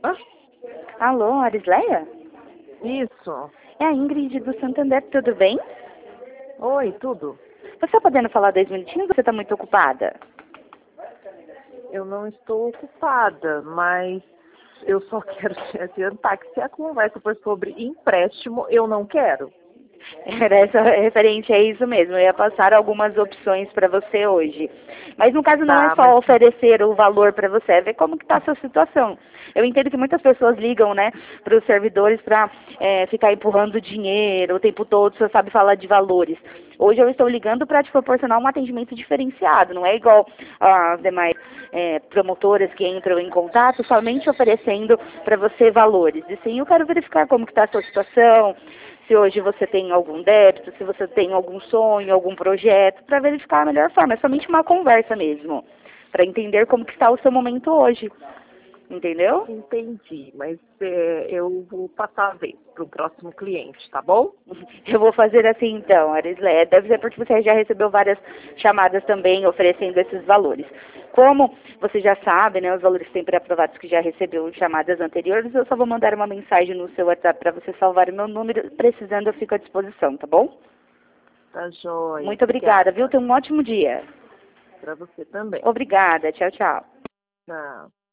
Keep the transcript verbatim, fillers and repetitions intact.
Ah, Alô, Arisleia? isso. É a Ingrid do Santander, tudo bem? Oi, tudo? Você está podendo falar dois minutinhos ou você está muito ocupada? Eu não estou ocupada, mas eu só quero te adiantar que se a conversa for sobre empréstimo, eu não quero. Era essa referente a isso mesmo. Eu ia passar algumas opções para você hoje. Mas no caso não é Tá, mas só oferecer o valor para você, é ver como que está a sua situação. Eu entendo que muitas pessoas ligam, né, para os servidores para é, ficar empurrando dinheiro o tempo todo, você sabe falar de valores. Hoje eu estou ligando para te proporcionar um atendimento diferenciado, não é igual às demais é, promotoras que entram em contato somente oferecendo para você valores. E sim, eu quero verificar como que está a sua situação, se hoje você tem algum débito, se você tem algum sonho, algum projeto, para verificar a melhor forma. É somente uma conversa mesmo, para entender como que está o seu momento hoje. Entendeu? entendi. Mas é, eu vou passar a vez para o próximo cliente, tá bom? Eu vou fazer assim então, Arisleia. Deve ser porque você já recebeu várias chamadas também oferecendo esses valores. Como você já sabe, né, os valores sempre aprovados que já recebeu em chamadas anteriores, eu só vou mandar uma mensagem no seu WhatsApp para você salvar o meu número. Precisando, eu fico à disposição, tá bom? Tá joia. Muito obrigada, viu? Obrigada. Tenha um ótimo dia. Para você também. Obrigada. Tchau, tchau. Tchau.